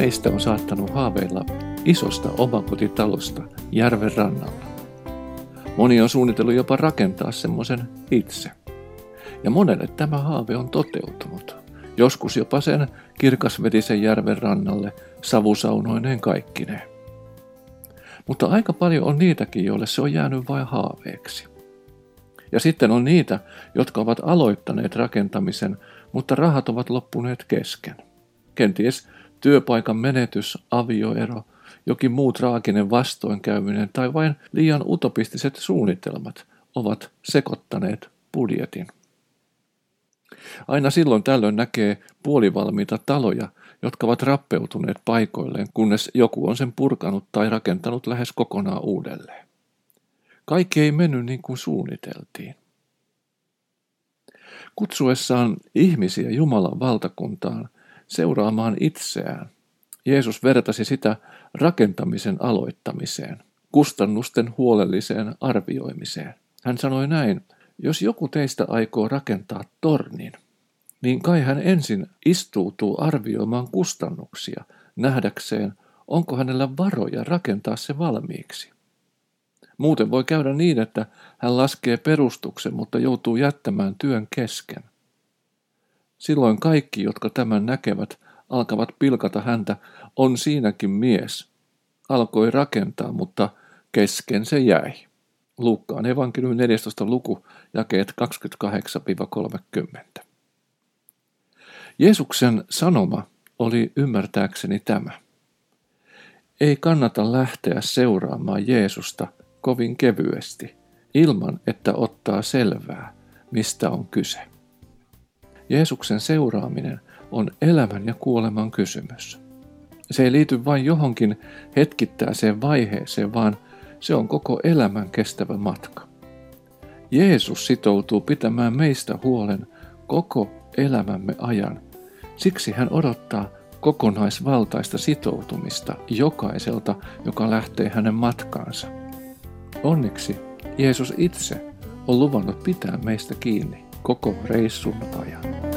teistä on saattanut haaveilla isosta omakotitalosta järven rannalla. Moni on suunnitellut jopa rakentaa semmoisen itse. Ja monelle tämä haave on toteutunut. Joskus jopa sen kirkasvetisen järven rannalle savusaunoineen kaikkineen. Mutta aika paljon on niitäkin, joille se on jäänyt vain haaveeksi. Ja sitten on niitä, jotka ovat aloittaneet rakentamisen, mutta rahat ovat loppuneet kesken. Kenties työpaikan menetys, avioero, jokin muu traaginen vastoinkäyminen tai vain liian utopistiset suunnitelmat ovat sekoittaneet budjetin. Aina silloin tällöin näkee puolivalmiita taloja, jotka ovat rappeutuneet paikoilleen, kunnes joku on sen purkanut tai rakentanut lähes kokonaan uudelleen. Kaikki ei mennyt niin kuin suunniteltiin. Kutsuessaan ihmisiä Jumalan valtakuntaan seuraamaan itseään, Jeesus vertasi sitä rakentamisen aloittamiseen, kustannusten huolelliseen arvioimiseen. Hän sanoi näin: jos joku teistä aikoo rakentaa tornin, niin kai hän ensin istuutuu arvioimaan kustannuksia, nähdäkseen, onko hänellä varoja rakentaa se valmiiksi. Muuten voi käydä niin, että hän laskee perustuksen, mutta joutuu jättämään työn kesken. Silloin kaikki, jotka tämän näkevät, alkavat pilkata häntä, on siinäkin mies. Alkoi rakentaa, mutta kesken se jäi. Luukkaan evankeliumin 14. luku, jakeet 28-30. Jeesuksen sanoma oli ymmärtääkseni tämä: ei kannata lähteä seuraamaan Jeesusta kovin kevyesti, ilman että ottaa selvää, mistä on kyse. Jeesuksen seuraaminen on elämän ja kuoleman kysymys. Se ei liity vain johonkin hetkittäiseen vaiheeseen, vaan se on koko elämän kestävä matka. Jeesus sitoutuu pitämään meistä huolen koko elämämme ajan. Siksi hän odottaa kokonaisvaltaista sitoutumista jokaiselta, joka lähtee hänen matkaansa. Onneksi Jeesus itse on luvannut pitää meistä kiinni koko reissun ajan.